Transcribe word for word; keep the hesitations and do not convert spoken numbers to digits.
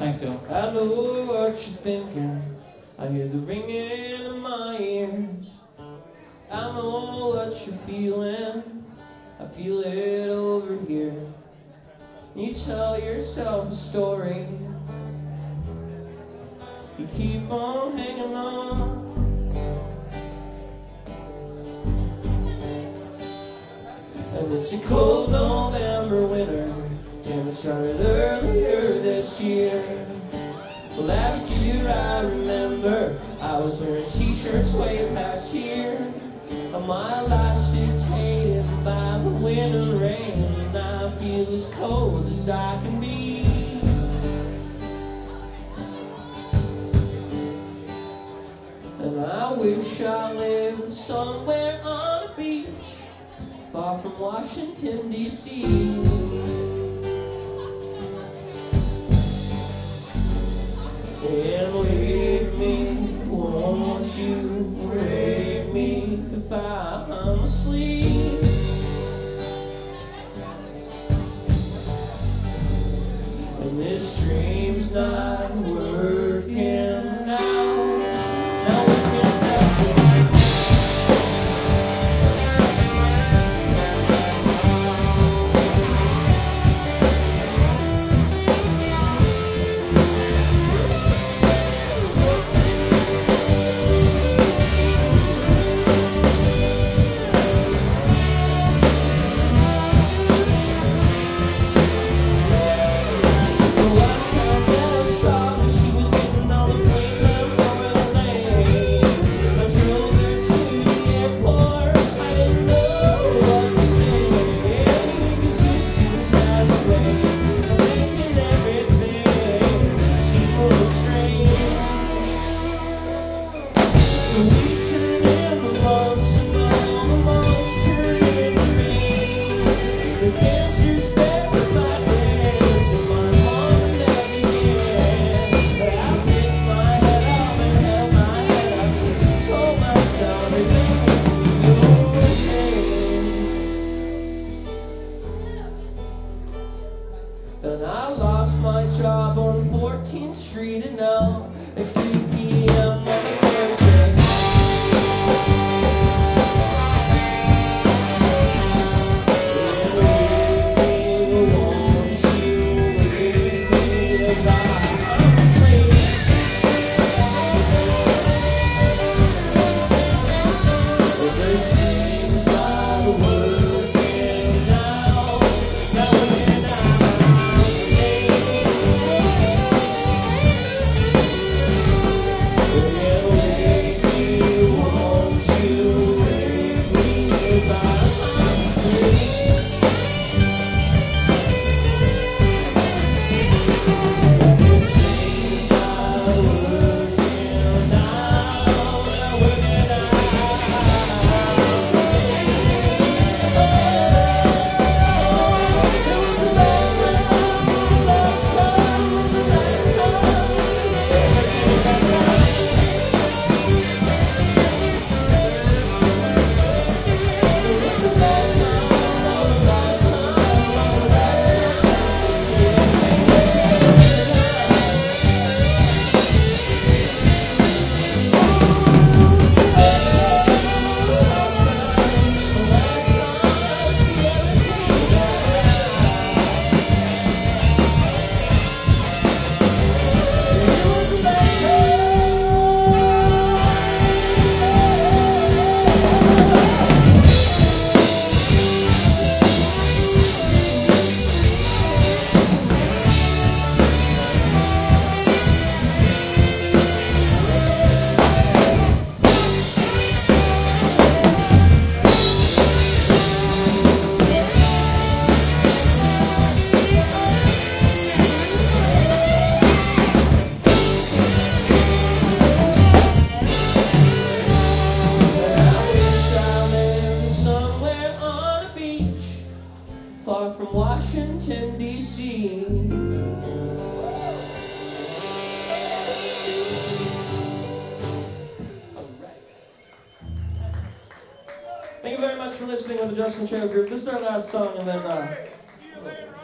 Thanks, y'all. I know what you're thinking. I hear the ringing in my ears. I know what you're feeling. I feel it over here. You tell yourself a story. You keep on hanging on. And it's a cold November winter. Damn, it started earlier this year. Last year I remember I was wearing t-shirts way past here. And my life's dictated by the wind and rain. And I feel as cold as I can be. And I wish I lived somewhere on a beach, far from Washington, D C And wake me, won't you wake me if I'm asleep. And this dream's not working now. Not working out for me. Then I lost my job on fourteenth street in L at three p m on a Thursday. And wake me, won't you wake me if I'm asleep. But this dream's not working now, not working now. Far from Washington, D C Thank you very much for listening with the Justin Trail Group. This is our last song, and then uh